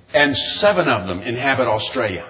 And 7 of them inhabit Australia.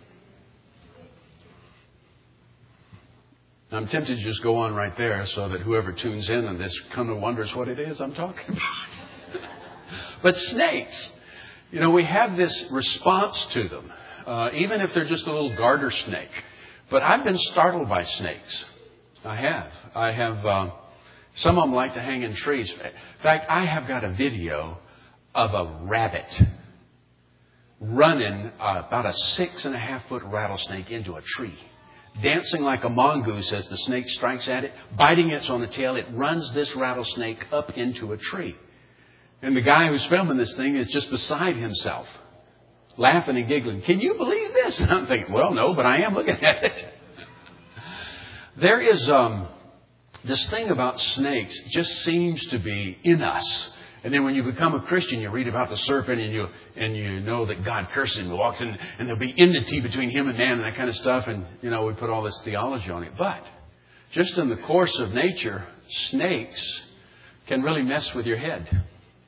I'm tempted to just go on right there so that whoever tunes in on this kind of wonders what it is I'm talking about. But snakes, we have this response to them, even if they're just a little garter snake. But I've been startled by snakes. I have. Some of them like to hang in trees. In fact, I have got a video of a rabbit running about a 6.5-foot rattlesnake into a tree, dancing like a mongoose as the snake strikes at it, biting it on the tail. It runs this rattlesnake up into a tree. And the guy who's filming this thing is just beside himself, laughing and giggling. Can you believe this? And I'm thinking, well, no, but I am looking at it. There is this thing about snakes just seems to be in us. And then when you become a Christian, you read about the serpent and you know that God curses him and walks in, and there'll be enmity between him and man and that kind of stuff. And, we put all this theology on it. But just in the course of nature, snakes can really mess with your head.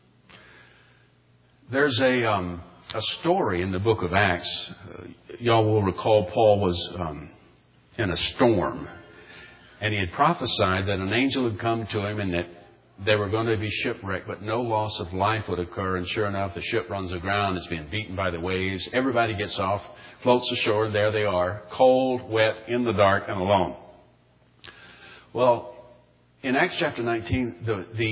There's a story in the book of Acts. Y'all will recall Paul was in a storm. And he had prophesied that an angel had come to him and that they were going to be shipwrecked, but no loss of life would occur. And sure enough, the ship runs aground. It's being beaten by the waves. Everybody gets off, floats ashore, and there they are, cold, wet, in the dark, and alone. Well, in Acts chapter 19,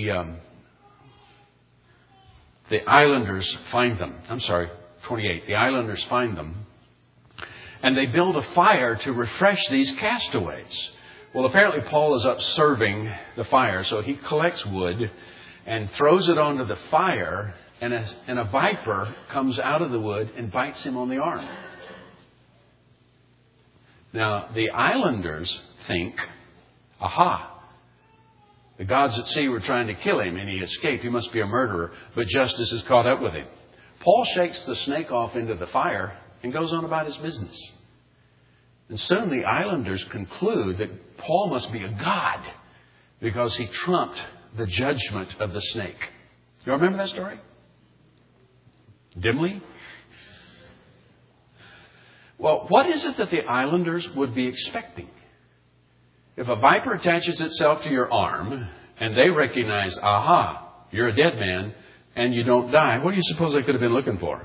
the islanders find them. 28. The islanders find them. And they build a fire to refresh these castaways. Well, apparently Paul is up serving the fire, so he collects wood and throws it onto the fire, and a viper comes out of the wood and bites him on the arm. Now, the islanders think, aha, the gods at sea were trying to kill him, and he escaped. He must be a murderer, but justice has caught up with him. Paul shakes the snake off into the fire and goes on about his business. And soon the islanders conclude that Paul must be a god because he trumped the judgment of the snake. You remember that story? Dimly? Well, what is it that the islanders would be expecting? If a viper attaches itself to your arm and they recognize, aha, you're a dead man and you don't die, what do you suppose they could have been looking for?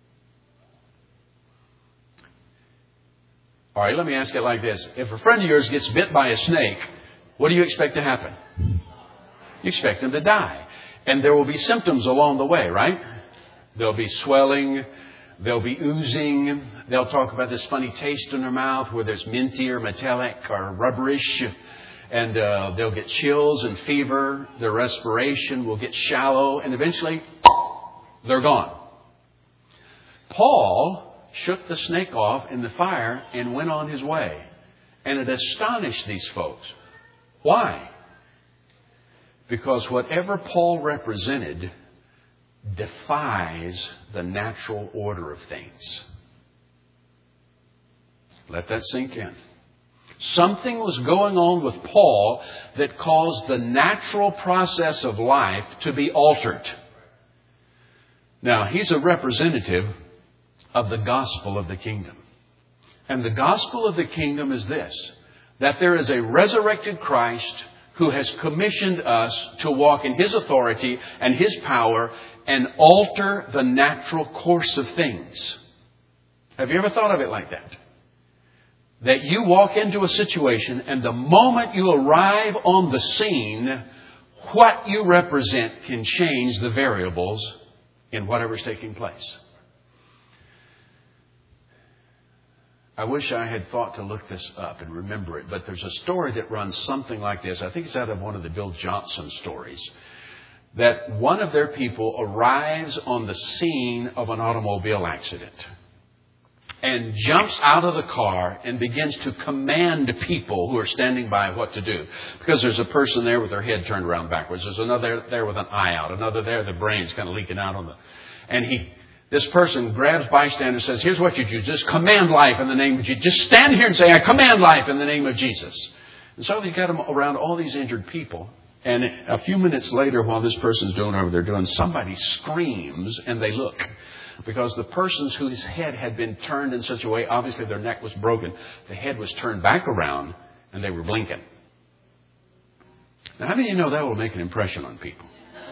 All right, let me ask it like this. If a friend of yours gets bit by a snake, what do you expect to happen? You expect him to die. And there will be symptoms along the way, right? There'll be swelling. There'll be oozing. They'll talk about this funny taste in their mouth where there's minty or metallic or rubberish. And they'll get chills and fever. Their respiration will get shallow. And eventually, they're gone. Paul shook the snake off in the fire and went on his way. And it astonished these folks. Why? Because whatever Paul represented defies the natural order of things. Let that sink in. Something was going on with Paul that caused the natural process of life to be altered. Now, he's a representative of the gospel of the kingdom. And the gospel of the kingdom is this, that there is a resurrected Christ who has commissioned us to walk in His authority and His power and alter the natural course of things. Have you ever thought of it like that? That you walk into a situation and the moment you arrive on the scene, what you represent can change the variables in whatever's taking place. I wish I had thought to look this up and remember it, but there's a story that runs something like this. I think it's out of one of the Bill Johnson stories. That one of their people arrives on the scene of an automobile accident and jumps out of the car and begins to command people who are standing by what to do. Because there's a person there with their head turned around backwards. There's another there with an eye out. Another there, the brain's kind of leaking out on the... And this person grabs bystanders and says, here's what you do. Just command life in the name of Jesus. Just stand here and say, I command life in the name of Jesus. And so he's got them around all these injured people. And a few minutes later, while this person's doing whatever they're doing, somebody screams and they look. because the persons whose head had been turned in such a way, obviously their neck was broken, the head was turned back around and they were blinking. Now, how many of you know that will make an impression on people?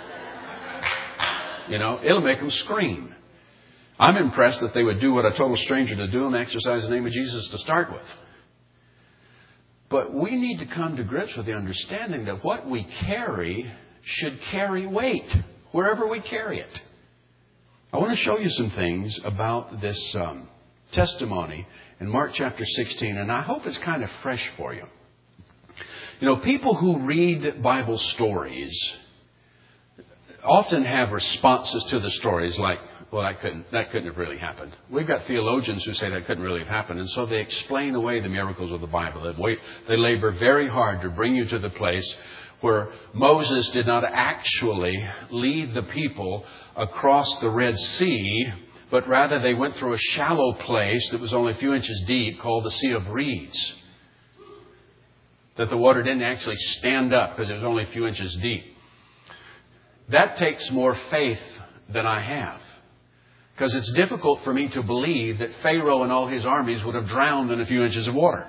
You know, it'll make them scream. I'm impressed that they would do what a total stranger to do and exercise the name of Jesus to start with. But we need to come to grips with the understanding that what we carry should carry weight wherever we carry it. I want to show you some things about this testimony in Mark chapter 16, and I hope it's kind of fresh for you. You know, people who read Bible stories often have responses to the stories like, well, that couldn't have really happened. We've got theologians who say that couldn't really have happened, and so they explain away the miracles of the Bible. They labor very hard to bring you to the place where Moses did not actually lead the people across the Red Sea, but rather they went through a shallow place that was only a few inches deep called the Sea of Reeds. That the water didn't actually stand up because it was only a few inches deep. That takes more faith than I have. Because it's difficult for me to believe that Pharaoh and all his armies would have drowned in a few inches of water.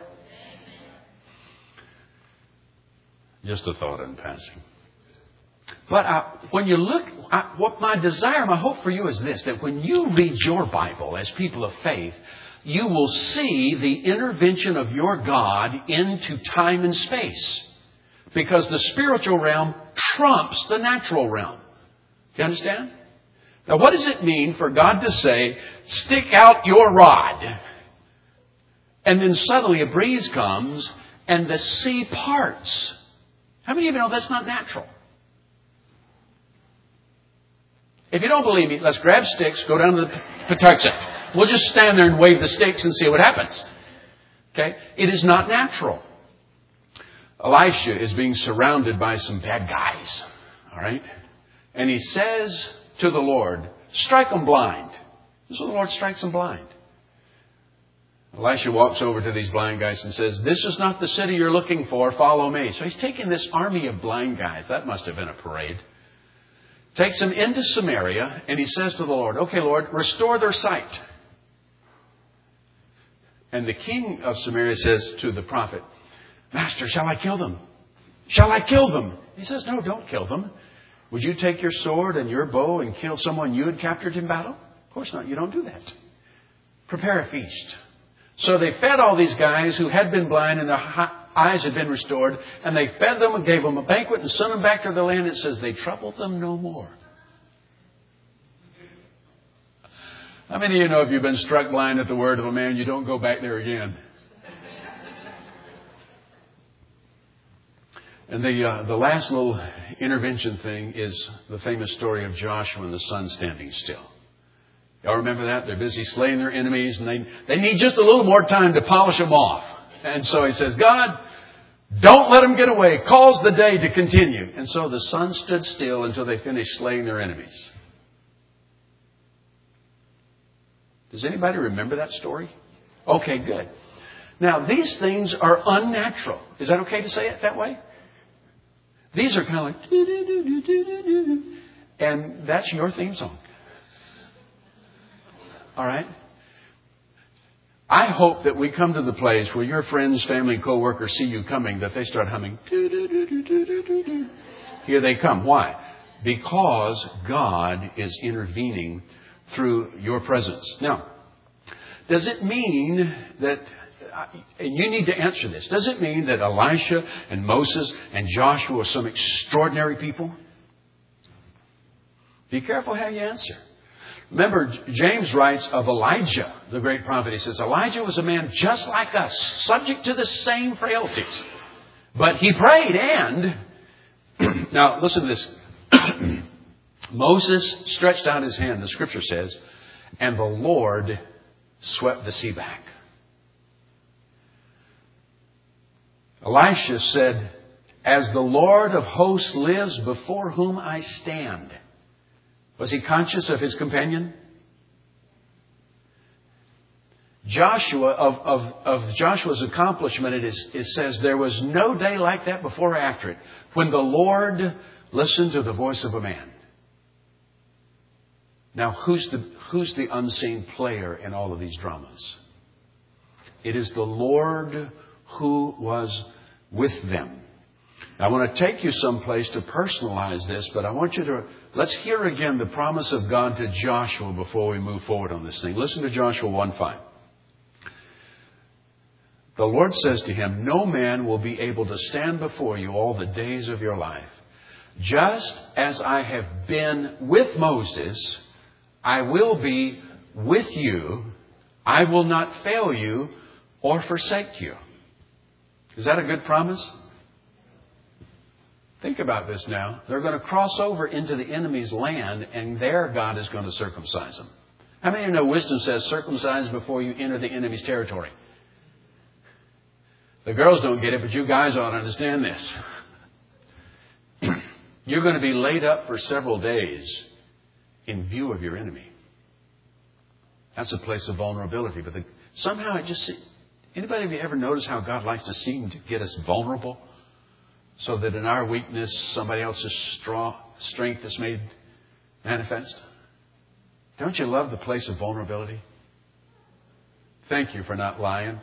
Just a thought in passing. But when you look, what my desire, my hope for you is this, that when you read your Bible as people of faith, you will see the intervention of your God into time and space. Because the spiritual realm trumps the natural realm. Do you understand? Now, what does it mean for God to say, stick out your rod? And then suddenly a breeze comes and the sea parts. How many of you know that's not natural? If you don't believe me, let's grab sticks, go down to the Patuxent. We'll just stand there and wave the sticks and see what happens. Okay? It is not natural. Elisha is being surrounded by some bad guys. All right? And he says to the Lord, strike them blind. So the Lord strikes them blind. Elisha walks over to these blind guys and says, this is not the city you're looking for. Follow me. So he's taking this army of blind guys. That must have been a parade. Takes them into Samaria and he says to the Lord, okay, Lord, restore their sight. And the king of Samaria says to the prophet, Master, shall I kill them? Shall I kill them? He says, no, don't kill them. Would you take your sword and your bow and kill someone you had captured in battle? Of course not. You don't do that. Prepare a feast. So they fed all these guys who had been blind and their eyes had been restored. And they fed them and gave them a banquet and sent them back to their land. It says they troubled them no more. How many of you know if you've been struck blind at the word of a man, you don't go back there again? And the last little intervention thing is the famous story of Joshua and the sun standing still. Y'all remember that? They're busy slaying their enemies and they need just a little more time to polish them off. And so he says, God, don't let them get away. Cause the day to continue. And so the sun stood still until they finished slaying their enemies. Does anybody remember that story? Okay, good. Now, these things are unnatural. Is that okay to say it that way? These are kind of like, and that's your theme song. All right? I hope that we come to the place where your friends, family, co-workers see you coming, that they start humming. Here they come. Why? Because God is intervening through your presence. Now, does it mean that, and you need to answer this, does it mean that Elisha and Moses and Joshua are some extraordinary people? Be careful how you answer. Remember, James writes of Elijah, the great prophet. He says, Elijah was a man just like us, subject to the same frailties. But he prayed and... Now, listen to this. Moses stretched out his hand, the scripture says, and the Lord swept the sea back. Elisha said, as the Lord of hosts lives before whom I stand. Was he conscious of his companion? Joshua, of Joshua's accomplishment, it says there was no day like that before or after it, when the Lord listened to the voice of a man. Now, who's the unseen player in all of these dramas? It is the Lord who was with them. I want to take you someplace to personalize this, but I want you to, let's hear again the promise of God to Joshua before we move forward on this thing. Listen to Joshua 1:5. The Lord says to him, "No man will be able to stand before you all the days of your life. Just as I have been with Moses, I will be with you. I will not fail you or forsake you." Is that a good promise? Think about this now. They're going to cross over into the enemy's land, and there God is going to circumcise them. How many of you know wisdom says circumcise before you enter the enemy's territory? The girls don't get it, but you guys ought to understand this. You're going to be laid up for several days in view of your enemy. That's a place of vulnerability. But somehow it just... Anybody, have you ever noticed how God likes to seem to get us vulnerable? So that in our weakness, somebody else's strength is made manifest? Don't you love the place of vulnerability? Thank you for not lying.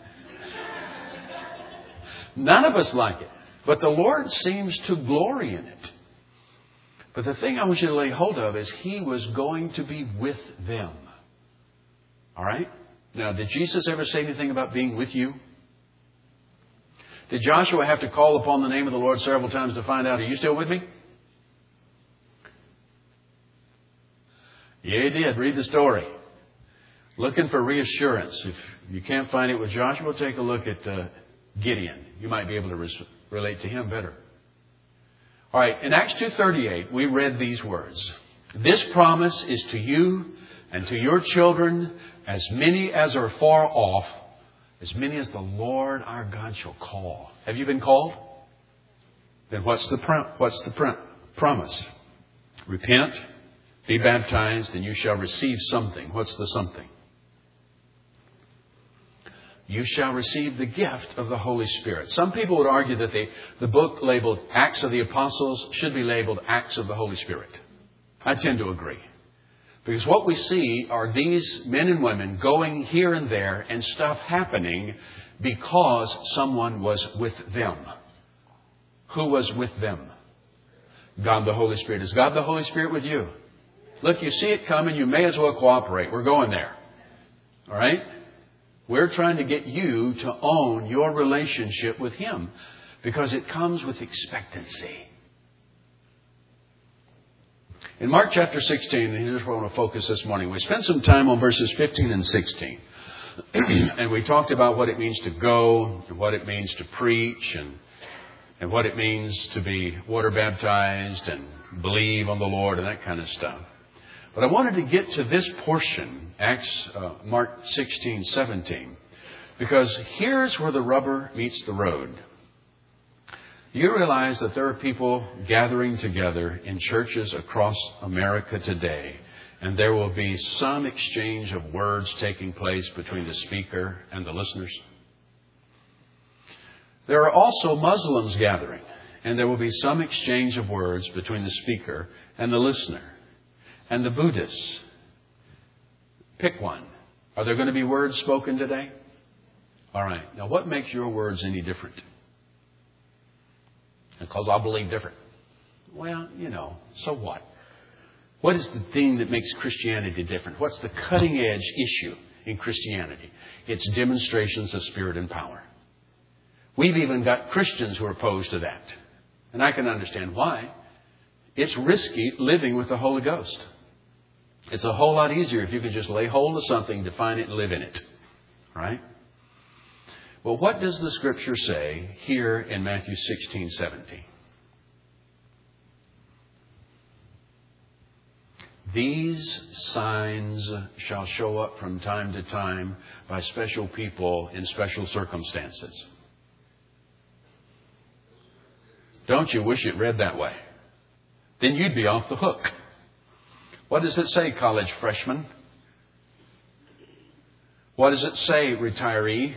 None of us like it. But the Lord seems to glory in it. But the thing I want you to lay hold of is He was going to be with them. All right? Now, did Jesus ever say anything about being with you? Did Joshua have to call upon the name of the Lord several times to find out, are you still with me? Yeah, he did. Read the story. Looking for reassurance. If you can't find it with Joshua, take a look at Gideon. You might be able to relate to him better. All right, in Acts 2:38, we read these words. "This promise is to you and to your children, as many as are far off, as many as the Lord our God shall call." Have you been called? Then what's the promise? Repent, be baptized, and you shall receive something. What's the something? You shall receive the gift of the Holy Spirit. Some people would argue that the book labeled Acts of the Apostles should be labeled Acts of the Holy Spirit. I tend to agree. Because what we see are these men and women going here and there and stuff happening because someone was with them. Who was with them? God the Holy Spirit. Is God the Holy Spirit with you? Look, you see it coming, you may as well cooperate. We're going there. All right? We're trying to get you to own your relationship with Him because it comes with expectancy. In Mark chapter 16, and here's where I want to focus this morning. We spent some time on verses 15 and 16. And we talked about what it means to go, and what it means to preach, and what it means to be water baptized and believe on the Lord and that kind of stuff. But I wanted to get to this portion, Mark 16, 17, because here's where the rubber meets the road. You realize that there are people gathering together in churches across America today, and there will be some exchange of words taking place between the speaker and the listeners. There are also Muslims gathering, and there will be some exchange of words between the speaker and the listener. And the Buddhists. Pick one. Are there going to be words spoken today? All right. Now, what makes your words any different? Because I believe different. Well, so what? What is the thing that makes Christianity different? What's the cutting edge issue in Christianity? It's demonstrations of spirit and power. We've even got Christians who are opposed to that. And I can understand why. It's risky living with the Holy Ghost. It's a whole lot easier if you can just lay hold of something, define it, and live in it. Right? Well, what does the Scripture say here in Matthew 16, 17? These signs shall show up from time to time by special people in special circumstances. Don't you wish it read that way? Then you'd be off the hook. What does it say, college freshman? What does it say, retiree?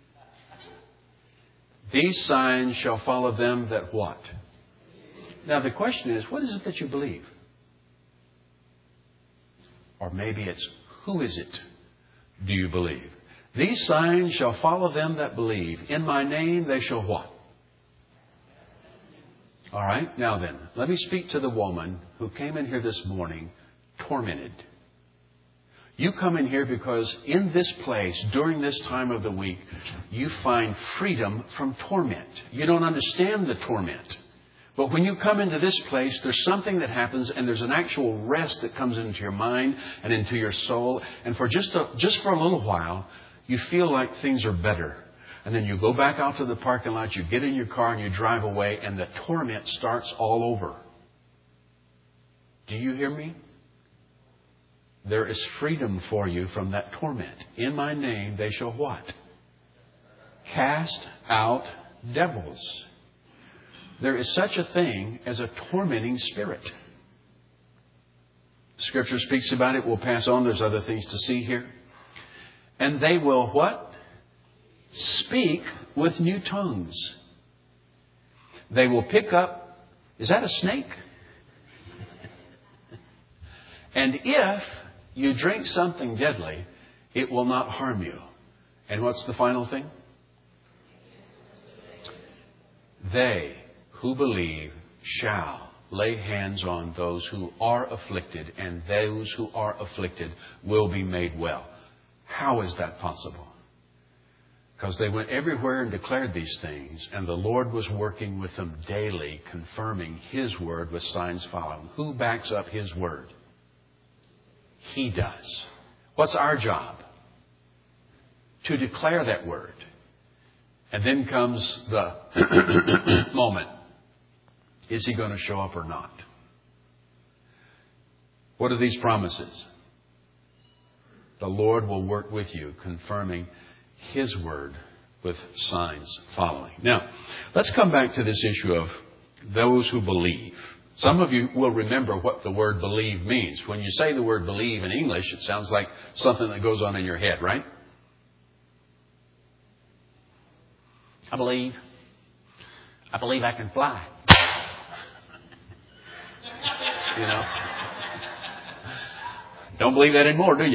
These signs shall follow them that what? Now the question is, what is it that you believe? Or maybe it's, who is it do you believe? These signs shall follow them that believe. In my name they shall what? All right. Now then, let me speak to the woman who came in here this morning tormented. You come in here because in this place, during this time of the week, you find freedom from torment. You don't understand the torment. But when you come into this place, there's something that happens, and there's an actual rest that comes into your mind and into your soul. And for just for a little while, you feel like things are better. And then you go back out to the parking lot, you get in your car, and you drive away, and the torment starts all over. Do you hear me? There is freedom for you from that torment. In my name they shall what? Cast out devils. There is such a thing as a tormenting spirit. Scripture speaks about it. We'll pass on. There's other things to see here. And they will what? Speak with new tongues. They will pick up. Is that a snake? And if you drink something deadly, it will not harm you. And what's the final thing? They who believe shall lay hands on those who are afflicted, and those who are afflicted will be made well. How is that possible? Because they went everywhere and declared these things, and the Lord was working with them daily, confirming His word with signs following. Who backs up His word? He does. What's our job? To declare that word. And then comes the moment. Is He going to show up or not? What are these promises? The Lord will work with you, confirming His word with signs following. Now, let's come back to this issue of those who believe. Some of you will remember what the word believe means. When you say the word believe in English, it sounds like something that goes on in your head, right? I believe I can fly. You know? Don't believe that anymore, do you?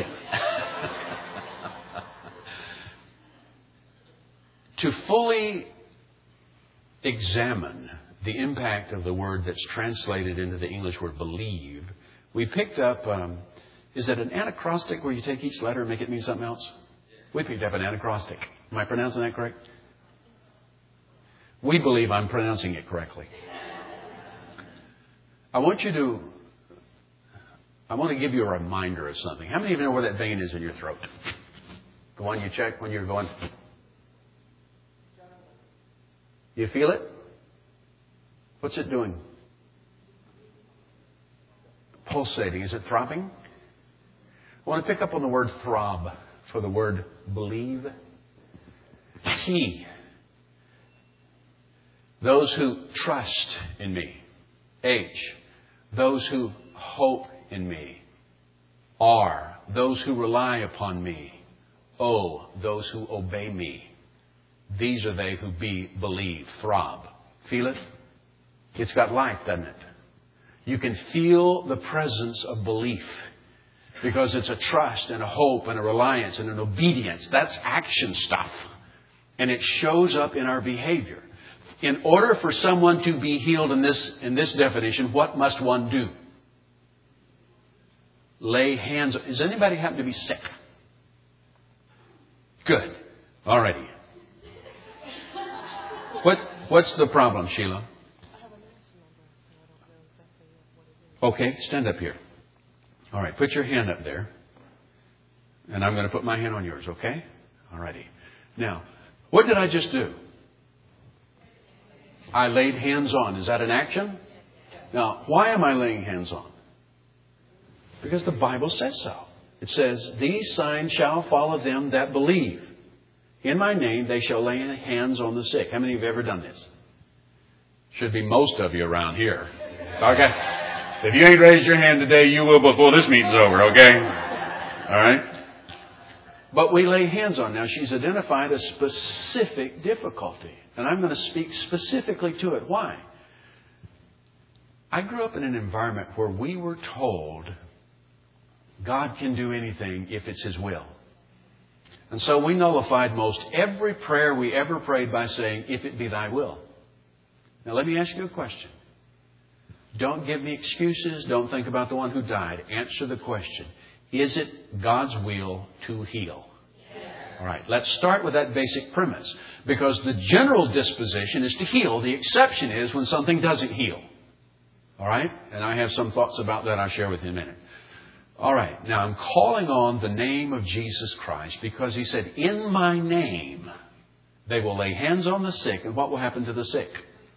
To fully examine the impact of the word that's translated into the English word believe, we picked up, is it an anacrostic where you take each letter and make it mean something else? We picked up an anacrostic. Am I pronouncing that correct? We believe I'm pronouncing it correctly. I want to give you a reminder of something. How many of you know where that vein is in your throat? The one you check when you're going. You feel it? What's it doing? Pulsating. Is it throbbing? I want to pick up on the word throb for the word believe. T. Those who trust in me. H. Those who hope in me. R. Those who rely upon me. O. Those who obey me. These are they who believe. Throb. Feel it? It's got life, doesn't it? You can feel the presence of belief because it's a trust and a hope and a reliance and an obedience. That's action stuff. And it shows up in our behavior. In order for someone to be healed in this definition, what must one do? Lay hands. Does anybody happen to be sick? Good. All righty. What's the problem, Sheila? Okay, stand up here. All right, put your hand up there. And I'm going to put my hand on yours, okay? All righty. Now, what did I just do? I laid hands on. Is that an action? Now, why am I laying hands on? Because the Bible says so. It says, these signs shall follow them that believe. In my name they shall lay hands on the sick. How many of you have ever done this? Should be most of you around here. Okay? If you ain't raised your hand today, you will before this meeting's over, okay? All right? But we lay hands on. Now, she's identified a specific difficulty. And I'm going to speak specifically to it. Why? I grew up in an environment where we were told God can do anything if it's His will. And so we nullified most every prayer we ever prayed by saying, if it be thy will. Now let me ask you a question. Don't give me excuses. Don't think about the one who died. Answer the question. Is it God's will to heal? All right, let's start with that basic premise. Because the general disposition is to heal. The exception is when something doesn't heal. All right? And I have some thoughts about that I'll share with you in a minute. All right, now I'm calling on the name of Jesus Christ because He said, in my name, they will lay hands on the sick. And what will happen to the sick?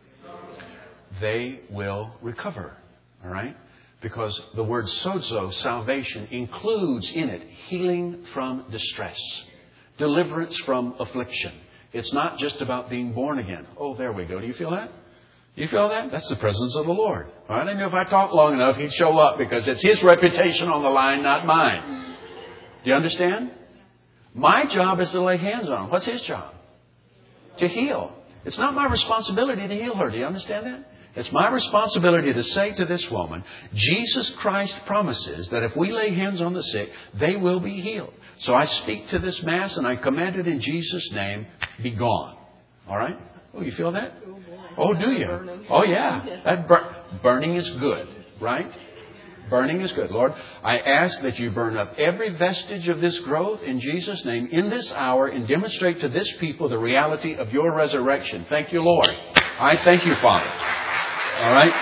They will recover. All right? Because the word sozo, salvation, includes in it healing from distress, deliverance from affliction. It's not just about being born again. Oh, there we go. Do you feel that? You feel that? That's the presence of the Lord. All right? I knew if I talked long enough, He'd show up because it's His reputation on the line, not mine. Do you understand? My job is to lay hands on Him. What's His job? To heal. It's not my responsibility to heal her. Do you understand that? It's my responsibility to say to this woman, Jesus Christ promises that if we lay hands on the sick, they will be healed. So I speak to this mass and I command it in Jesus' name, be gone. All right? Oh, you feel that? Oh, do you? Oh, yeah. That burning is good, right? Burning is good. Lord, I ask that you burn up every vestige of this growth in Jesus' name in this hour and demonstrate to this people the reality of your resurrection. Thank you, Lord. I thank you, Father. All right?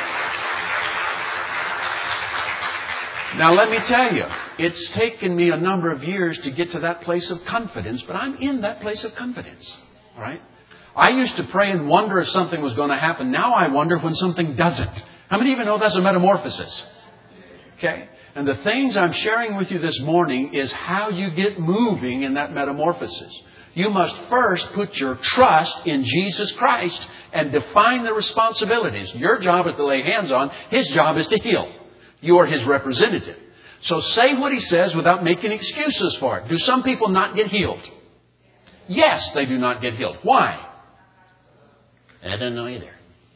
Now, let me tell you, it's taken me a number of years to get to that place of confidence, but I'm in that place of confidence. All right? I used to pray and wonder if something was going to happen. Now I wonder when something doesn't. How many of you know that's a metamorphosis? Okay? And the things I'm sharing with you this morning is how you get moving in that metamorphosis. You must first put your trust in Jesus Christ and define the responsibilities. Your job is to lay hands on. His job is to heal. You are His representative. So say what He says without making excuses for it. Do some people not get healed? Yes, they do not get healed. Why? I don't know either.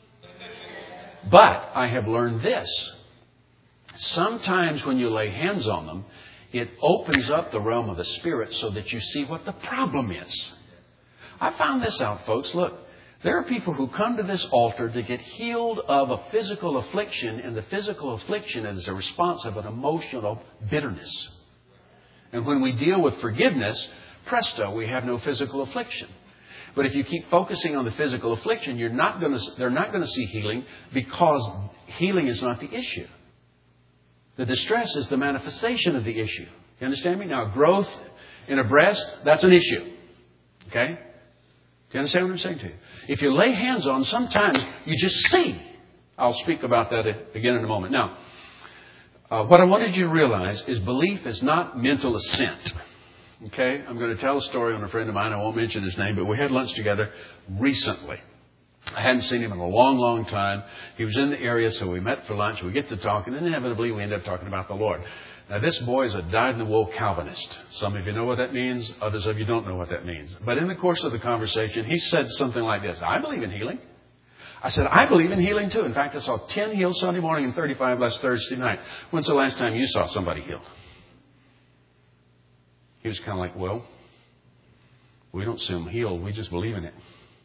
But I have learned this. Sometimes when you lay hands on them, it opens up the realm of the Spirit so that you see what the problem is. I found this out, folks. Look, there are people who come to this altar to get healed of a physical affliction, and the physical affliction is a response of an emotional bitterness. And when we deal with forgiveness, presto, we have no physical affliction. But if you keep focusing on the physical affliction, they're not going to see healing because healing is not the issue. The distress is the manifestation of the issue. You understand me? Now, growth in a breast, that's an issue. Okay? Do you understand what I'm saying to you? If you lay hands on, sometimes you just see. I'll speak about that again in a moment. Now, what I wanted you to realize is belief is not mental assent. Okay? I'm going to tell a story on a friend of mine. I won't mention his name, but we had lunch together recently. I hadn't seen him in a long, long time. He was in the area, so we met for lunch. We get to talking, and inevitably we end up talking about the Lord. Now, this boy is a dyed-in-the-wool Calvinist. Some of you know what that means. Others of you don't know what that means. But in the course of the conversation, he said something like this. I believe in healing. I said, I believe in healing too. In fact, I saw 10 healed Sunday morning and 35 last Thursday night. When's the last time you saw somebody healed? He was kind of like, well, we don't see them healed. We just believe in it.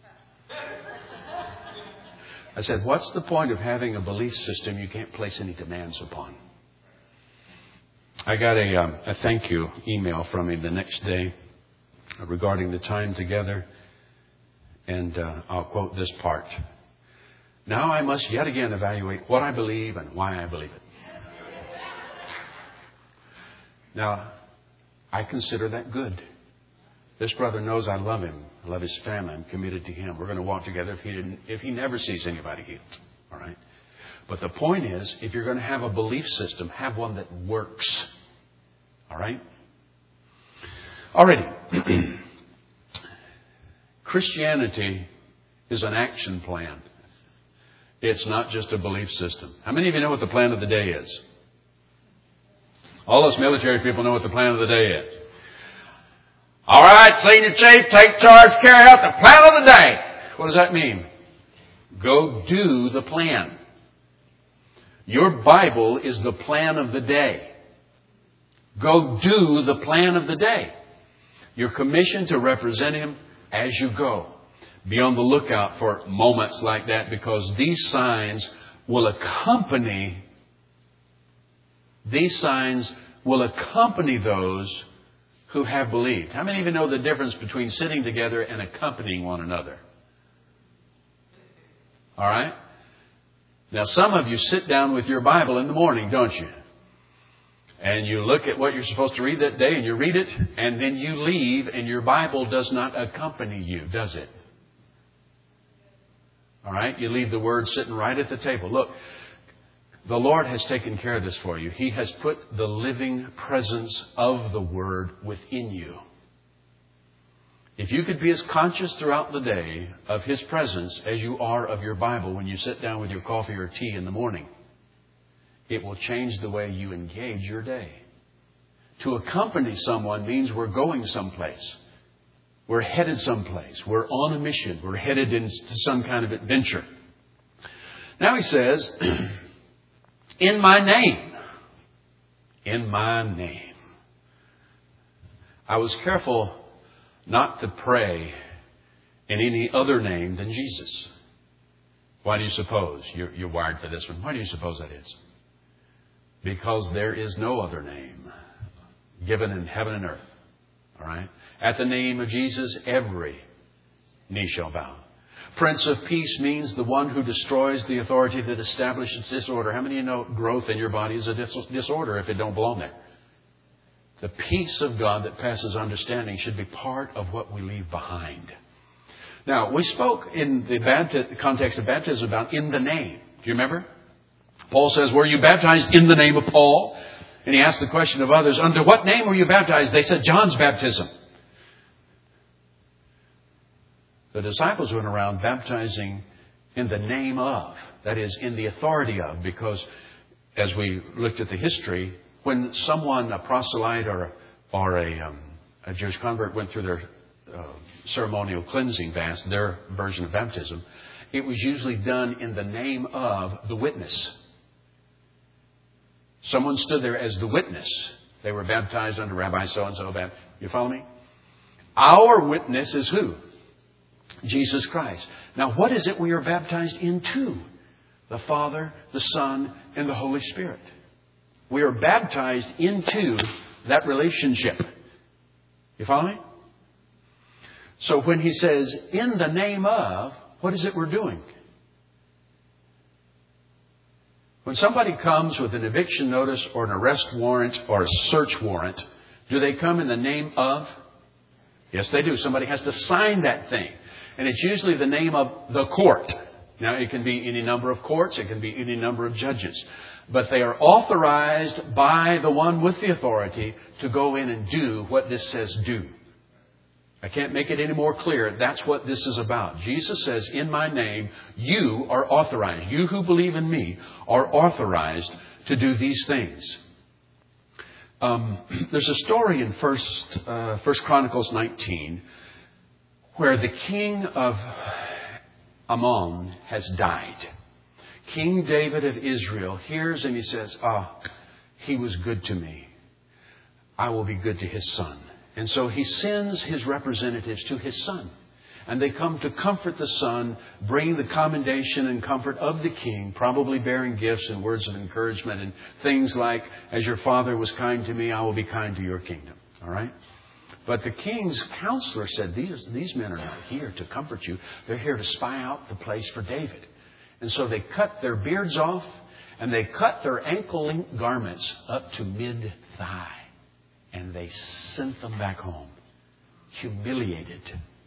I said, what's the point of having a belief system you can't place any demands upon? I got a thank you email from him the next day regarding the time together. And I'll quote this part. Now I must yet again evaluate what I believe and why I believe it. Now, I consider that good. This brother knows I love him. I love his family. I'm committed to him. We're going to walk together if he never sees anybody healed. All right? But the point is, if you're going to have a belief system, have one that works. All right? Alrighty. Christianity is an action plan. It's not just a belief system. How many of you know what the plan of the day is? All us military people know what the plan of the day is. All right, Senior Chief, take charge, carry out the plan of the day. What does that mean? Go do the plan. Your Bible is the plan of the day. Go do the plan of the day. You're commissioned to represent Him as you go. Be on the lookout for moments like that, because these signs will accompany those who have believed. How many of you know the difference between sitting together and accompanying one another? All right? Now, some of you sit down with your Bible in the morning, don't you? And you look at what you're supposed to read that day and you read it, and then you leave and your Bible does not accompany you, does it? All right? You leave the Word sitting right at the table. Look, the Lord has taken care of this for you. He has put the living presence of the Word within you. If you could be as conscious throughout the day of His presence as you are of your Bible when you sit down with your coffee or tea in the morning, it will change the way you engage your day. To accompany someone means we're going someplace. We're headed someplace. We're on a mission. We're headed into some kind of adventure. Now he says, in my name. In my name. I was careful not to pray in any other name than Jesus. Why do you suppose? You're wired for this one. Why do you suppose that is? Because there is no other name given in heaven and earth. All right? At the name of Jesus, every knee shall bow. Prince of Peace means the one who destroys the authority that establishes disorder. How many of you know growth in your body is a disorder if it don't belong there? The peace of God that passes understanding should be part of what we leave behind. Now, we spoke in the context of baptism about in the name. Do you remember? Paul says, were you baptized in the name of Paul? And he asked the question of others, under what name were you baptized? They said, John's baptism. The disciples went around baptizing in the name of, that is, in the authority of, because as we looked at the history, when someone, a proselyte or a Jewish convert went through their ceremonial cleansing fast, their version of baptism, it was usually done in the name of the witness. Someone stood there as the witness. They were baptized under Rabbi so-and-so. You follow me? Our witness is who? Jesus Christ. Now, what is it we are baptized into? The Father, the Son, and the Holy Spirit. We are baptized into that relationship. You follow me? So when he says, in the name of, what is it we're doing? When somebody comes with an eviction notice or an arrest warrant or a search warrant, do they come in the name of? Yes, they do. Somebody has to sign that thing. And it's usually the name of the court. Now, it can be any number of courts. It can be any number of judges. But they are authorized by the one with the authority to go in and do what this says do. I can't make it any more clear. That's what this is about. Jesus says, in my name, you are authorized. You who believe in me are authorized to do these things. There's a story in First Chronicles 19 where the king of Ammon has died. King David of Israel hears and he says, he was good to me. I will be good to his son. And so he sends his representatives to his son. And they come to comfort the son, bring the commendation and comfort of the king, probably bearing gifts and words of encouragement and things like, as your father was kind to me, I will be kind to your kingdom. All right? But the king's counselor said, these men are not here to comfort you. They're here to spy out the place for David. And so they cut their beards off and they cut their ankle-length garments up to mid-thigh. And they sent them back home, humiliated.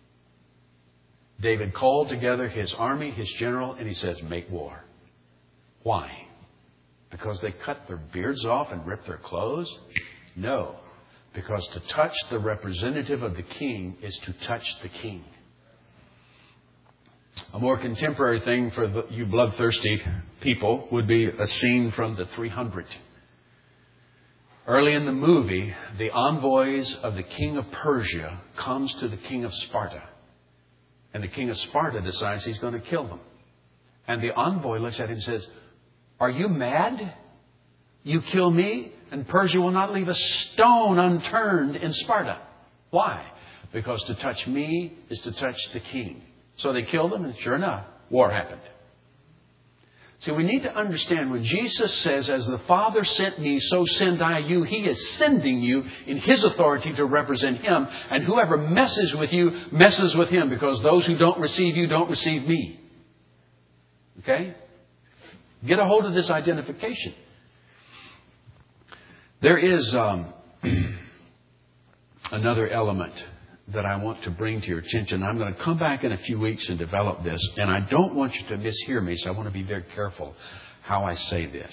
David called together his army, his general, and he says, make war. Why? Because they cut their beards off and ripped their clothes? No. Because to touch the representative of the king is to touch the king. A more contemporary thing for you bloodthirsty people would be a scene from the 300. Early in the movie, the envoys of the king of Persia comes to the king of Sparta. And the king of Sparta decides he's going to kill them. And the envoy looks at him and says, are you mad? You kill me? And Persia will not leave a stone unturned in Sparta. Why? Because to touch me is to touch the king. So they killed him, and sure enough, war happened. See, we need to understand when Jesus says, as the Father sent me, so send I you, He is sending you in His authority to represent Him. And whoever messes with you, messes with Him, because those who don't receive you don't receive me. Okay? Get a hold of this identification. There is another element that I want to bring to your attention. I'm going to come back in a few weeks and develop this. And I don't want you to mishear me, so I want to be very careful how I say this.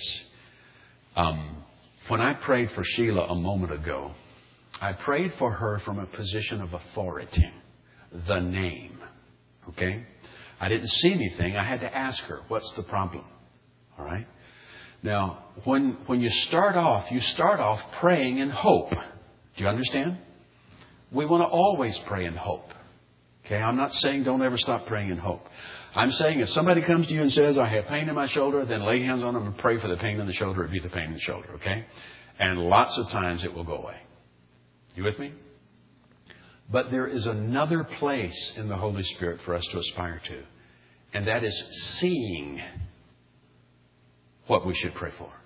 When I prayed for Sheila a moment ago, I prayed for her from a position of authority. The name. Okay? I didn't see anything. I had to ask her, what's the problem? All right? Now, when you start off praying in hope. Do you understand? We want to always pray in hope. Okay, I'm not saying don't ever stop praying in hope. I'm saying if somebody comes to you and says, I have pain in my shoulder, then lay hands on them and pray for the pain in the shoulder. It be the pain in the shoulder, okay? And lots of times it will go away. You with me? But there is another place in the Holy Spirit for us to aspire to. And that is seeing what we should pray for.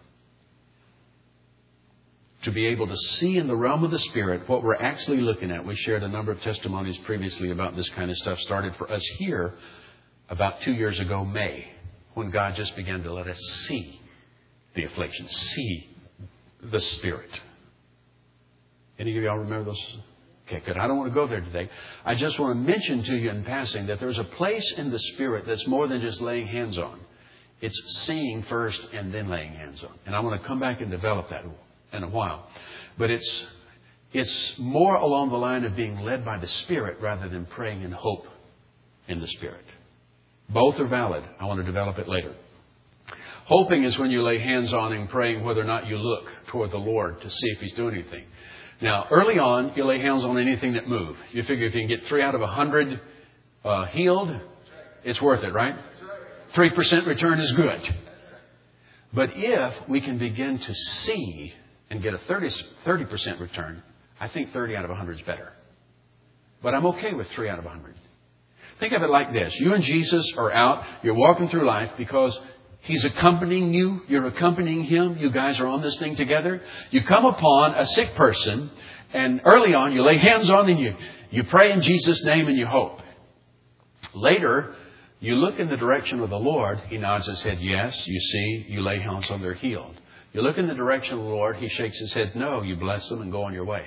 To be able to see in the realm of the Spirit what we're actually looking at. We shared a number of testimonies previously about this kind of stuff. Started for us here about 2 years ago, May, when God just began to let us see the affliction, see the Spirit. Any of y'all remember those? Okay, good. I don't want to go there today. I just want to mention to you in passing that there's a place in the Spirit that's more than just laying hands on. It's seeing first and then laying hands on. And I want to come back and develop that in a while. But it's more along the line of being led by the Spirit rather than praying in hope in the Spirit. Both are valid. I want to develop it later. Hoping is when you lay hands on and praying whether or not you look toward the Lord to see if He's doing anything. Now, early on, you lay hands on anything that moves. You figure if you can get 3 out of 100 healed, it's worth it, right? 3% return is good. But if we can begin to see and get a 30% return, I think 30 out of 100 is better. But I'm okay with 3 out of 100. Think of it like this. You and Jesus are out. You're walking through life because He's accompanying you. You're accompanying Him. You guys are on this thing together. You come upon a sick person, and early on you lay hands on them. You pray in Jesus' name and you hope. Later, you look in the direction of the Lord. He nods his head, yes. You see, you lay hands on, they're healed. You look in the direction of the Lord. He shakes his head, no. You bless them and go on your way.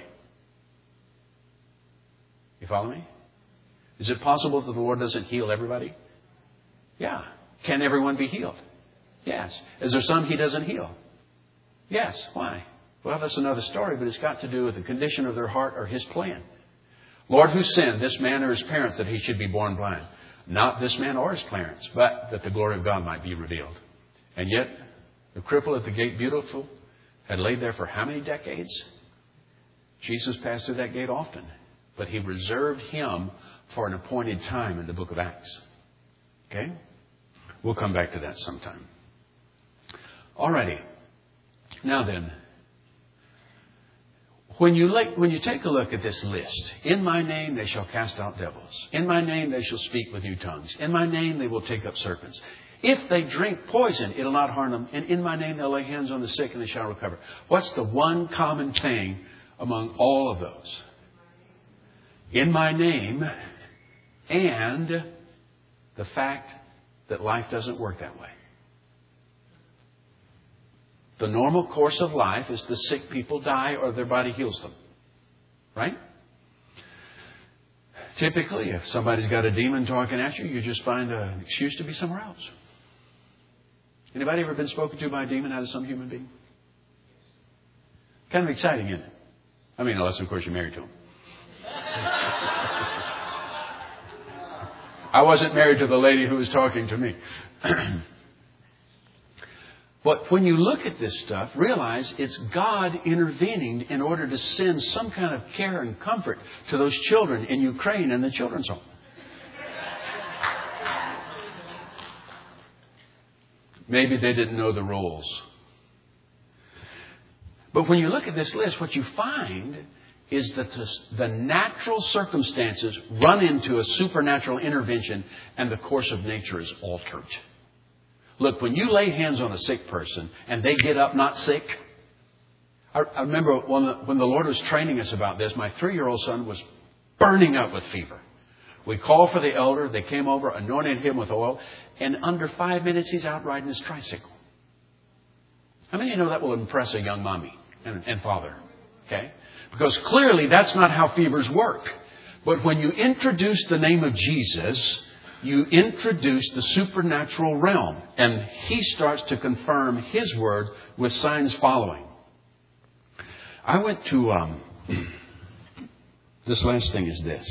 You follow me? Is it possible that the Lord doesn't heal everybody? Yeah. Can everyone be healed? Yes. Is there some He doesn't heal? Yes. Why? Well, that's another story, but it's got to do with the condition of their heart or His plan. Lord, who sinned, this man or his parents, that he should be born blind? Not this man or his parents, but that the glory of God might be revealed. And yet, the cripple at the gate, beautiful, had laid there for how many decades? Jesus passed through that gate often, but He reserved him for an appointed time in the book of Acts. Okay? We'll come back to that sometime. Alrighty. Now then, when you take a look at this list, in my name they shall cast out devils. In my name they shall speak with new tongues. In my name they will take up serpents. If they drink poison, it'll not harm them. And in my name they'll lay hands on the sick and they shall recover. What's the one common thing among all of those? In my name, and the fact that life doesn't work that way. The normal course of life is the sick people die or their body heals them. Right? Typically, if somebody's got a demon talking at you, you just find an excuse to be somewhere else. Anybody ever been spoken to by a demon out of some human being? Kind of exciting, isn't it? I mean, unless, of course, you're married to him. I wasn't married to the lady who was talking to me. But when you look at this stuff, realize it's God intervening in order to send some kind of care and comfort to those children in Ukraine and the children's home. Maybe they didn't know the rules. But when you look at this list, what you find is that the natural circumstances run into a supernatural intervention and the course of nature is altered. Look, when you lay hands on a sick person and they get up not sick, I remember when the Lord was training us about this, my 3-year-old son was burning up with fever. We called for the elder. They came over, anointed him with oil, and under 5 minutes he's out riding his tricycle. How many of you know that will impress a young mommy and father? Okay? Because clearly that's not how fevers work. But when you introduce the name of Jesus, you introduce the supernatural realm. And he starts to confirm his word with signs following. I went to... this last thing is this.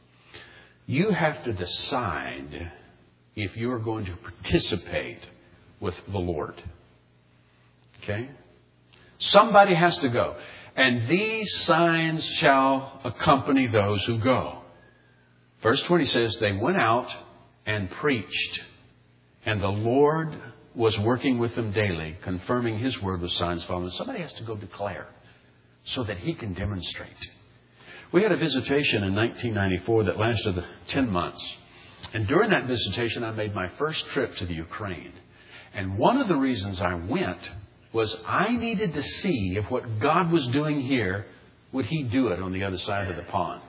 You have to decide if you're going to participate with the Lord. Okay? Somebody has to go. And these signs shall accompany those who go. Verse 20 says, they went out and preached, and the Lord was working with them daily, confirming his word with signs following. Somebody has to go declare so that he can demonstrate. We had a visitation in 1994 that lasted 10 months. And during that visitation, I made my first trip to the Ukraine. And one of the reasons I went was I needed to see if what God was doing here, would he do it on the other side of the pond?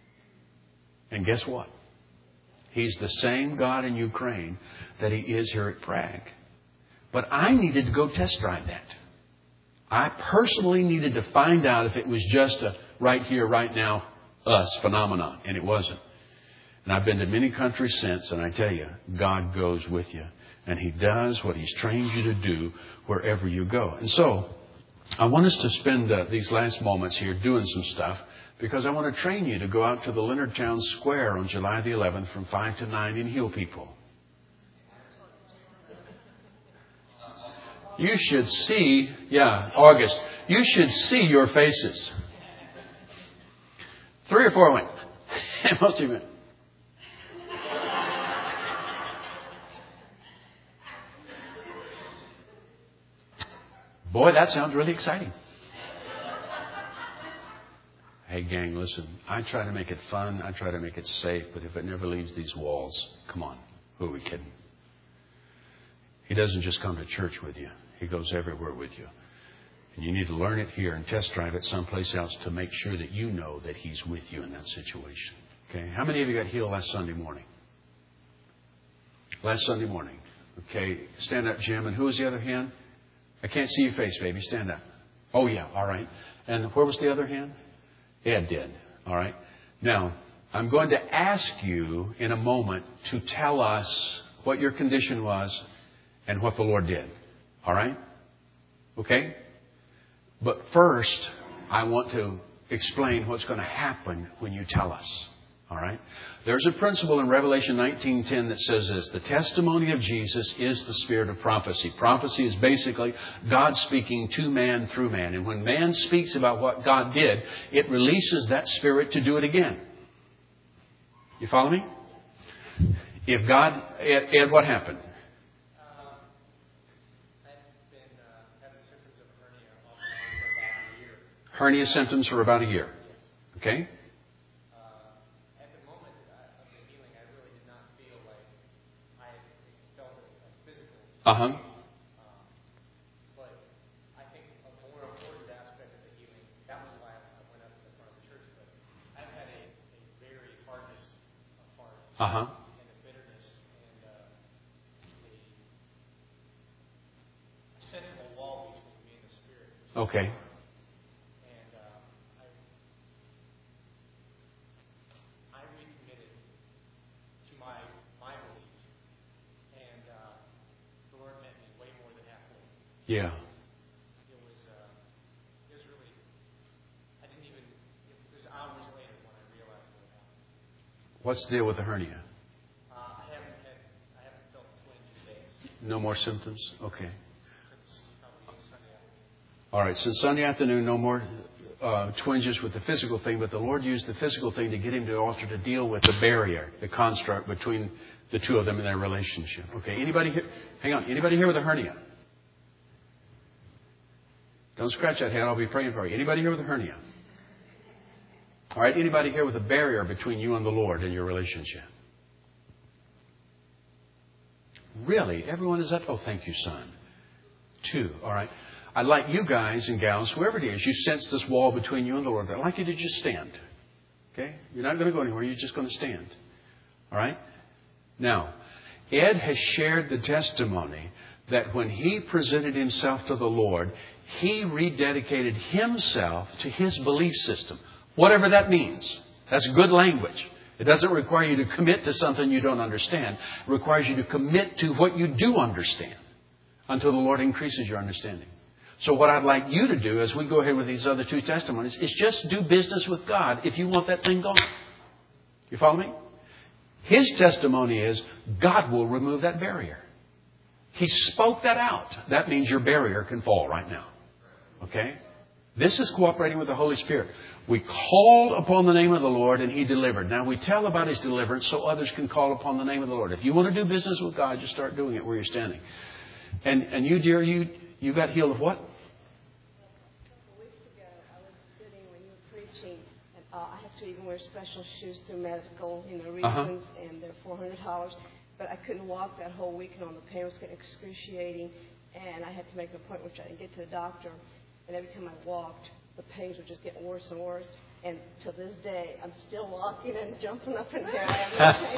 And guess what? He's the same God in Ukraine that he is here at Prague. But I needed to go test drive that. I personally needed to find out if it was just a right here, right now, us phenomenon. And it wasn't. And I've been to many countries since, and I tell you, God goes with you. And he does what he's trained you to do wherever you go. And so, I want us to spend these last moments here doing some stuff, because I want to train you to go out to the Leonardtown Square on July the 11th from 5 to 9 and heal people. You should see, August, you should see your faces. 3 or 4 went. Most of you went. Boy, that sounds really exciting. Hey, gang, listen. I try to make it fun. I try to make it safe. But if it never leaves these walls, come on. Who are we kidding? He doesn't just come to church with you. He goes everywhere with you. And you need to learn it here and test drive it someplace else to make sure that you know that he's with you in that situation. Okay? How many of you got healed last Sunday morning? Last Sunday morning. Okay. Stand up, Jim. And who was the other hand? I can't see your face, baby. Stand up. Oh, yeah. All right. And where was the other hand? Ed did. All right. Now, I'm going to ask you in a moment to tell us what your condition was and what the Lord did. All right? Okay? But first, I want to explain what's going to happen when you tell us. All right? There's a principle in Revelation 19:10 that says this: the testimony of Jesus is the spirit of prophecy. Prophecy is basically God speaking to man through man. And when man speaks about what God did, it releases that spirit to do it again. You follow me? If God... Ed, what happened? I've been having symptoms of hernia off and on for about a year. Hernia symptoms for about a year. Okay? Uh-huh. But I think a more important aspect of the healing, that was why I went up to the front of the church, but I've had a very hardness of heart. Uh-huh. And a bitterness and a sensible wall between me and the Spirit. Okay. And I recommitted to my belief. And the Lord met me way more than halfway. Yeah. It was really, I didn't even, it was hours later when I realized what happened. What's the deal with the hernia? I haven't felt twinge in days. No more symptoms? Okay. Since probably Sunday afternoon. All right. Since Sunday afternoon, no more twinges with the physical thing, but the Lord used the physical thing to get him to the altar to deal with the barrier, the construct between the two of them in their relationship. Okay. Anybody here? Hang on. Anybody here with a hernia? Don't scratch that head. I'll be praying for you. Anybody here with a hernia? All right. Anybody here with a barrier between you and the Lord in your relationship? Really? Everyone is up? Oh, thank you, son. 2. All right. I'd like you guys and gals, whoever it is, you sense this wall between you and the Lord. I'd like you to just stand. Okay? You're not going to go anywhere. You're just going to stand. All right? Now, Ed has shared the testimony that when he presented himself to the Lord, he rededicated himself to his belief system. Whatever that means. That's good language. It doesn't require you to commit to something you don't understand. It requires you to commit to what you do understand until the Lord increases your understanding. So what I'd like you to do as we go ahead with these other 2 testimonies is just do business with God if you want that thing gone. You follow me? His testimony is God will remove that barrier. He spoke that out. That means your barrier can fall right now. Okay? This is cooperating with the Holy Spirit. We called upon the name of the Lord and He delivered. Now we tell about His deliverance so others can call upon the name of the Lord. If you want to do business with God, just start doing it where you're standing. And you, dear, you got healed of what? A couple weeks ago, I was sitting when you were preaching, and I have to even wear special shoes through medical, reasons, and they're $400. But I couldn't walk that whole weekend on the pain was getting excruciating, and I had to make an appointment, which I didn't get to the doctor. And every time I walked, the pains were just getting worse and worse. And to this day, I'm still walking and jumping up and down. I have no pain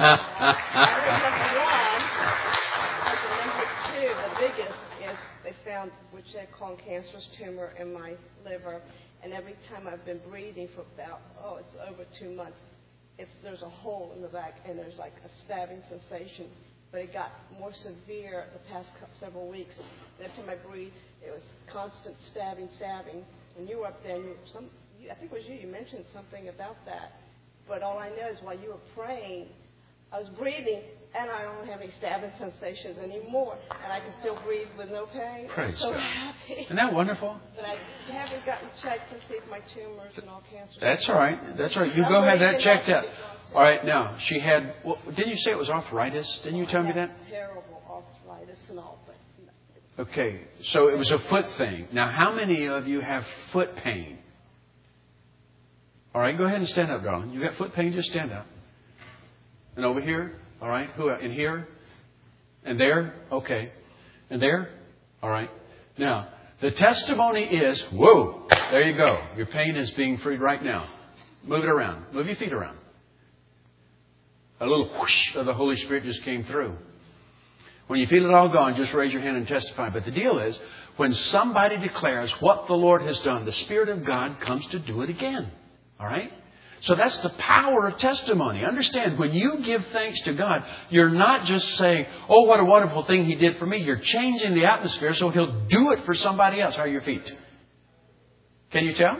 now. Number 2, the biggest is they found, which they call a cancerous tumor in my liver. And every time I've been breathing for about, it's over 2 months, there's a hole in the back and there's like a stabbing sensation. But it got more severe the past several weeks. And every time I breathed, it was constant stabbing. And you were up there, and I think it was you mentioned something about that. But all I know is while you were praying, I was breathing, and I don't have any stabbing sensations anymore. And I can still breathe with no pain. Praise I'm so God. happy. Isn't that wonderful? But I haven't gotten checked to see if my tumors and all cancers. That's all right. That's all right. You go have that checked out. All right. Now, she had, didn't you say it was arthritis? Didn't you tell me that? Terrible arthritis and all, but no. Okay. So it was a foot thing. Now, how many of you have foot pain? All right. Go ahead and stand up, darling. You got foot pain? Just stand up. And over here? All right. Who? In here? And there? Okay. And there? All right. Now, the testimony is, whoa, there you go. Your pain is being freed right now. Move it around. Move your feet around. A little whoosh of the Holy Spirit just came through. When you feel it all gone, just raise your hand and testify. But the deal is, when somebody declares what the Lord has done, the Spirit of God comes to do it again. All right? So that's the power of testimony. Understand, when you give thanks to God, you're not just saying, oh, what a wonderful thing He did for me. You're changing the atmosphere so He'll do it for somebody else. How are your feet? Can you tell?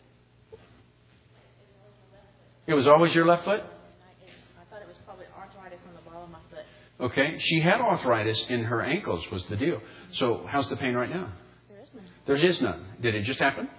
It was always your left foot? I thought it was probably arthritis on the ball of my foot. Okay. She had arthritis in her ankles was the deal. So how's the pain right now? There is none. There is none. Did it just happen?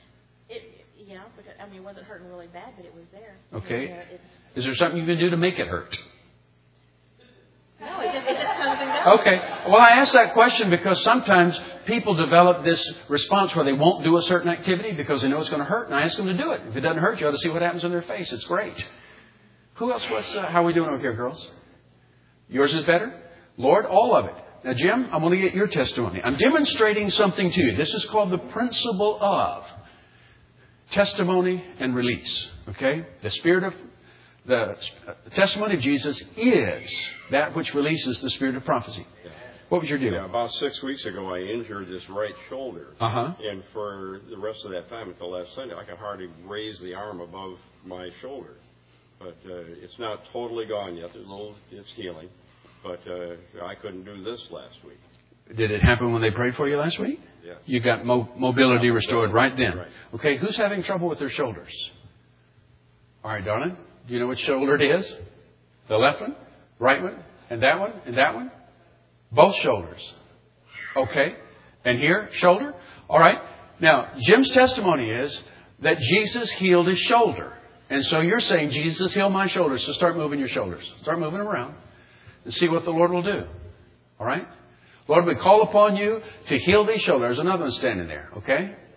It wasn't hurting really bad, but it was there. Okay. Is there something you can do to make it hurt? No, it just comes and goes. Okay. Well, I ask that question because sometimes people develop this response where they won't do a certain activity because they know it's going to hurt, and I ask them to do it. If it doesn't hurt, you ought to see what happens on their face. It's great. Who else was? How are we doing over here, girls? Yours is better? Lord, all of it. Now, Jim, I'm going to get your testimony. I'm demonstrating something to you. This is called the principle of testimony and release. Okay? The testimony of Jesus is that which releases the spirit of prophecy. What was your deal? Yeah, about 6 weeks ago, I injured this right shoulder. And for the rest of that time, until last Sunday, I could hardly raise the arm above my shoulder. But it's not totally gone yet. It's healing. But I couldn't do this last week. Did it happen when they prayed for you last week? Yes. You got mobility restored right then. Right. Okay, who's having trouble with their shoulders? All right, darling. Do you know which shoulder it is? The left one? Right one? And that one? And that one? Both shoulders. Okay. And here, shoulder? All right. Now, Jim's testimony is that Jesus healed his shoulder. And so you're saying, Jesus healed my shoulders. So start moving your shoulders. Start moving them around and see what the Lord will do. All right? Lord, we call upon you to heal these shoulders. There's another one standing there. Okay?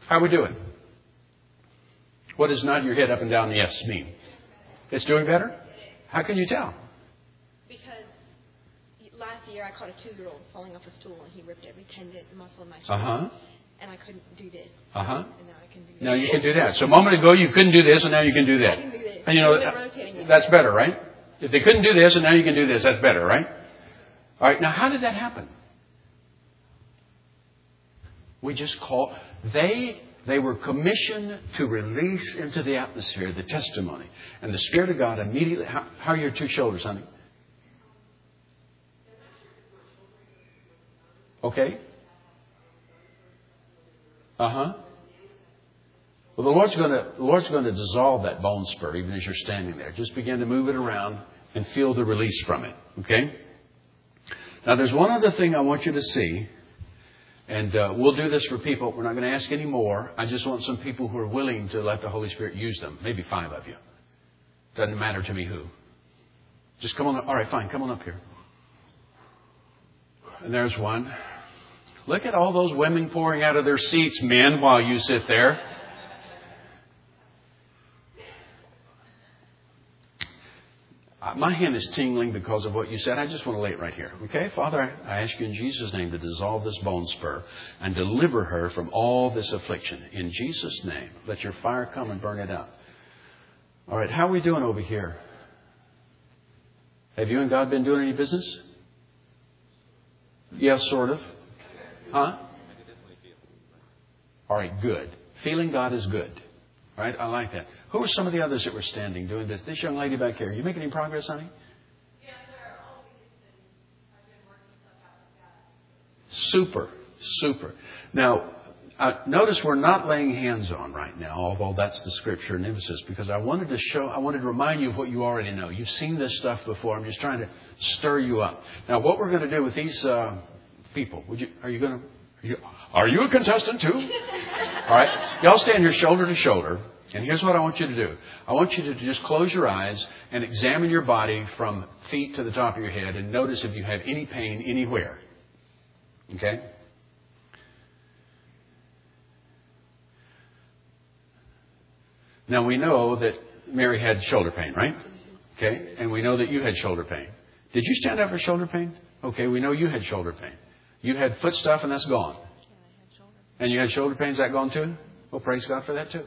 How we doing? What does nod your head up and down yes mean? It's doing better? How can you tell? Because last year I caught a 2-year-old falling off a stool and he ripped every tendon and muscle in my shoulder. And I couldn't do this. And now I can do that. Now you can do that. So a moment ago you couldn't do this and now you can do that. I can do this. And you know, that's better, right? If they couldn't do this and now you can do this, that's better, right? All right, now how did that happen? We just call... They were commissioned to release into the atmosphere the testimony. And the Spirit of God immediately... How are your 2 shoulders, honey? Okay. Well, the Lord's going to dissolve that bone spur even as you're standing there. Just begin to move it around and feel the release from it. Okay? Now, there's one other thing I want you to see. And we'll do this for people. We're not going to ask any more. I just want some people who are willing to let the Holy Spirit use them. Maybe 5 of you. Doesn't matter to me who. Just come on up. All right, fine. Come on up here. And there's one. Look at all those women pouring out of their seats, men, while you sit there. My hand is tingling because of what you said. I just want to lay it right here. Okay? Father, I ask you in Jesus' name to dissolve this bone spur and deliver her from all this affliction. In Jesus' name, let your fire come and burn it out. All right, how are we doing over here? Have you and God been doing any business? Yes, sort of. Huh? All right, good. Feeling God is good. All right, I like that. Who are some of the others that were standing doing this? This young lady back here. You making any progress, honey? Yeah, sir. I've been working stuff out with God. Super. Now, notice we're not laying hands on right now, although that's the scripture and emphasis, because I wanted to remind you of what you already know. You've seen this stuff before. I'm just trying to stir you up. Now, what we're going to do with these people? Are you a contestant too? All right, y'all stand here shoulder to shoulder. And here's what I want you to do. I want you to just close your eyes and examine your body from feet to the top of your head and notice if you have any pain anywhere. Okay? Now we know that Mary had shoulder pain, right? Okay? And we know that you had shoulder pain. Did you stand up for shoulder pain? Okay, we know you had shoulder pain. You had foot stuff and that's gone. And you had shoulder pain, is that gone too? Well, praise God for that too.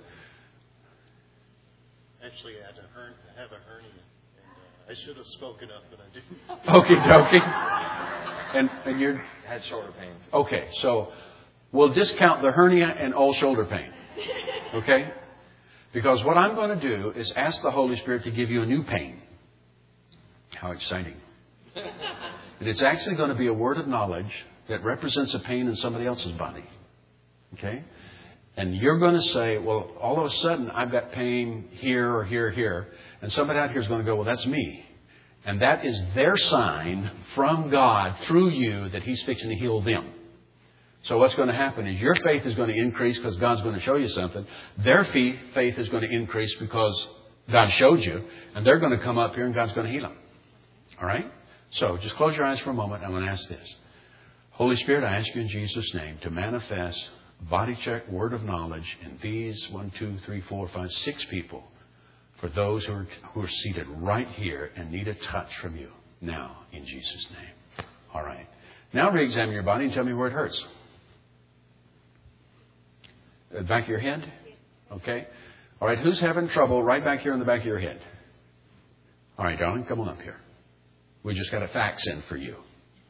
Actually, I have a hernia, and I should have spoken up, but I didn't. Okie dokie. And you had shoulder pain. Okay, so we'll discount the hernia and all shoulder pain. Okay? Because what I'm going to do is ask the Holy Spirit to give you a new pain. How exciting. And it's actually going to be a word of knowledge that represents a pain in somebody else's body. Okay? And you're going to say, well, all of a sudden I've got pain here or here or here. And somebody out here is going to go, well, that's me. And that is their sign from God through you that He's fixing to heal them. So what's going to happen is your faith is going to increase because God's going to show you something. Their faith is going to increase because God showed you. And they're going to come up here and God's going to heal them. All right? So just close your eyes for a moment. I'm going to ask this. Holy Spirit, I ask you in Jesus' name to manifest body check, word of knowledge in these 6 people. For those who are seated right here and need a touch from you now in Jesus' name. All right. Now re-examine your body and tell me where it hurts. Back of your head? Okay. All right. Who's having trouble right back here in the back of your head? All right, darling, come on up here. We just got a fax in for you.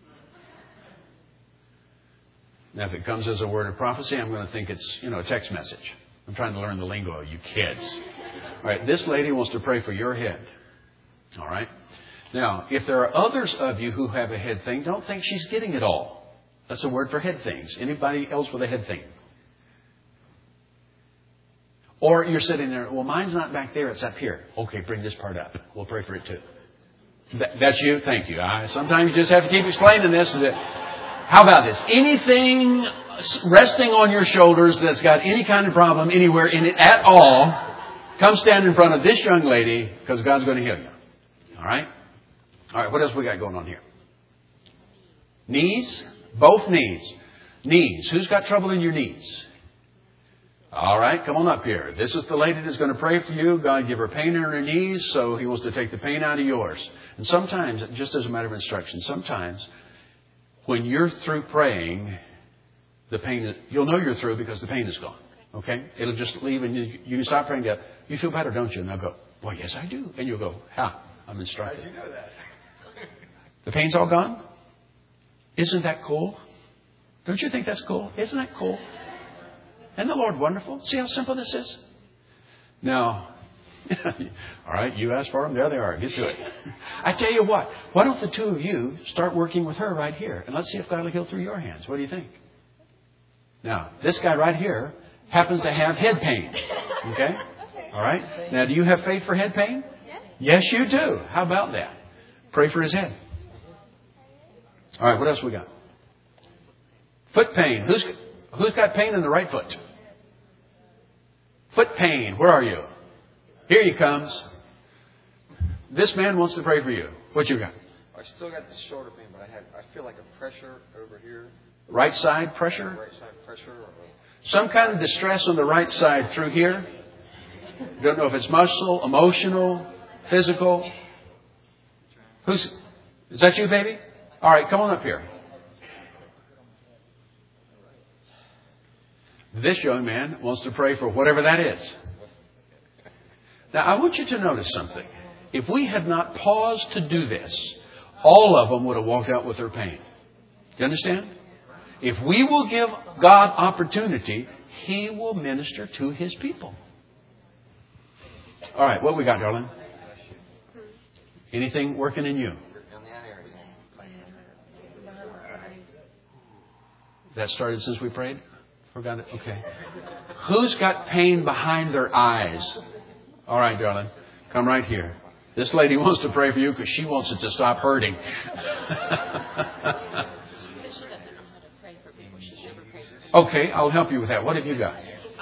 Now, if it comes as a word of prophecy, I'm going to think it's, a text message. I'm trying to learn the lingo, you kids. All right, this lady wants to pray for your head. All right. Now, if there are others of you who have a head thing, don't think she's getting it all. That's a word for head things. Anybody else with a head thing? Or you're sitting there, well, mine's not back there, it's up here. Okay, bring this part up. We'll pray for it too. That's you? Thank you. Sometimes you just have to keep explaining this. How about this? Anything resting on your shoulders that's got any kind of problem anywhere in it at all, come stand in front of this young lady because God's going to heal you. All right? All right, what else we got going on here? Knees? Both knees. Knees. Who's got trouble in your knees? All right, come on up here. This is the lady that's going to pray for you. God give her pain in her knees, so He wants to take the pain out of yours. And sometimes, just as a matter of instruction, sometimes when you're through praying, the pain, you'll know you're through because the pain is gone. Okay? It'll just leave and you can stop praying and go, you feel better, don't you? And they'll go, well, yes, I do. And you'll go, I'm instructed. How did you know that? The pain's all gone? Isn't that cool? Don't you think that's cool? Isn't that cool? Isn't the Lord wonderful? See how simple this is? Now, all right, you asked for them. There they are. Get to it. I tell you what. Why don't the two of you start working with her right here? And let's see if God will heal through your hands. What do you think? Now, this guy right here happens to have head pain. Okay? All right? Now, do you have faith for head pain? Yes, you do. How about that? Pray for his head. All right, what else we got? Foot pain. Who's got pain in the right foot? Foot pain. Where are you? Here he comes. This man wants to pray for you. What you got? I still got the shoulder pain, but I feel like a pressure over here. Right side pressure? Right side pressure. Some kind of distress on the right side through here. Don't know if it's muscle, emotional, physical. Is that you, baby? All right, come on up here. This young man wants to pray for whatever that is. Now, I want you to notice something. If we had not paused to do this, all of them would have walked out with their pain. Do you understand? If we will give God opportunity, He will minister to His people. All right, what we got, darling? Anything working in you? That started since we prayed? Forgot it? Okay. Who's got pain behind their eyes? All right, darling. Come right here. This lady wants to pray for you because she wants it to stop hurting. Okay, I'll help you with that. What have you got?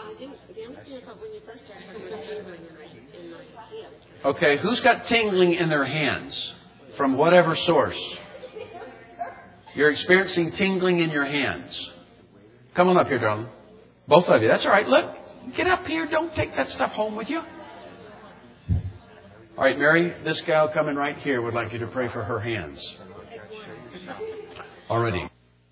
Okay, who's got tingling in their hands from whatever source? You're experiencing tingling in your hands. Come on up here, darling. Both of you. That's all right. Look, get up here. Don't take that stuff home with you. All right, Mary, this gal coming right here would like you to pray for her hands. Already.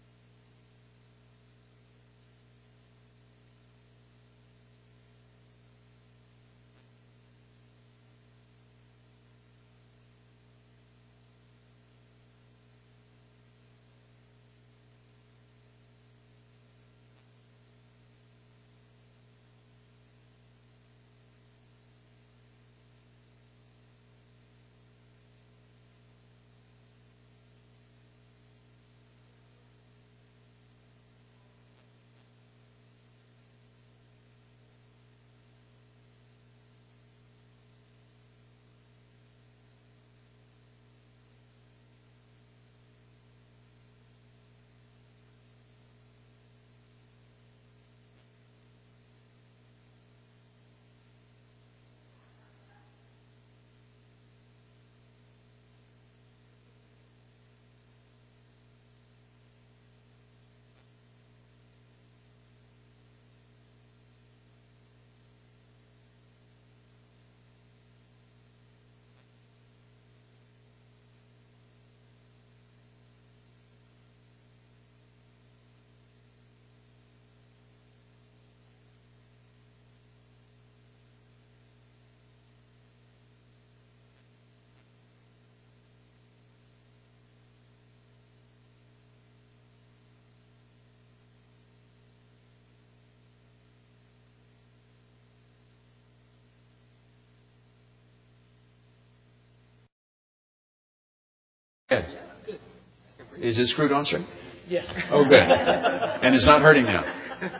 Good. Is it screwed on straight? Yeah. Oh, good. And it's not hurting now?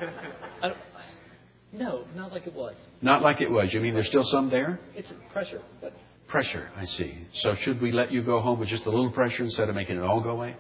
No, not like it was. Not like it was. You mean there's still some there? It's pressure. But... Pressure, I see. So should we let you go home with just a little pressure instead of making it all go away?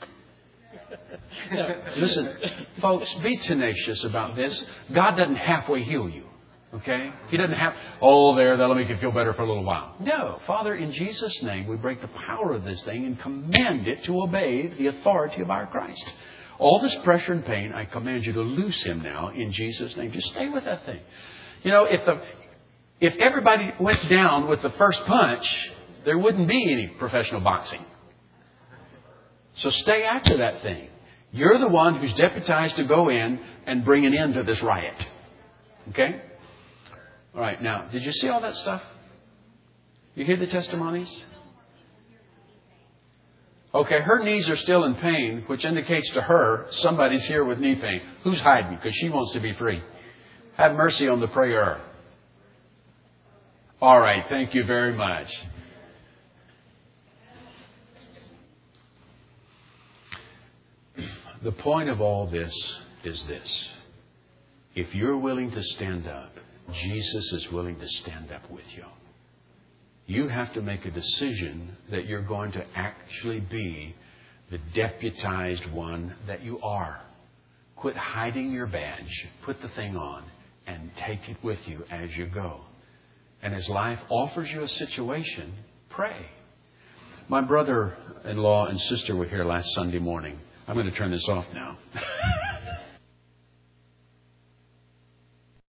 No. Listen, folks, be tenacious about this. God doesn't halfway heal you. Okay? He doesn't have, that'll make you feel better for a little while. No. Father, in Jesus' name, we break the power of this thing and command it to obey the authority of our Christ. All this pressure and pain, I command you to loose him now in Jesus' name. Just stay with that thing. You know, if everybody went down with the first punch, there wouldn't be any professional boxing. So stay after that thing. You're the one who's deputized to go in and bring an end to this riot. Okay? All right. Now, did you see all that stuff? You hear the testimonies? Okay, her knees are still in pain, which indicates to her somebody's here with knee pain. Who's hiding? Because she wants to be free. Have mercy on the prayer. All right, thank you very much. The point of all this is this. If you're willing to stand up, Jesus is willing to stand up with you. You have to make a decision that you're going to actually be the deputized one that you are. Quit hiding your badge. Put the thing on and take it with you as you go. And as life offers you a situation, pray. My brother-in-law and sister were here last Sunday morning. I'm going to turn this off now.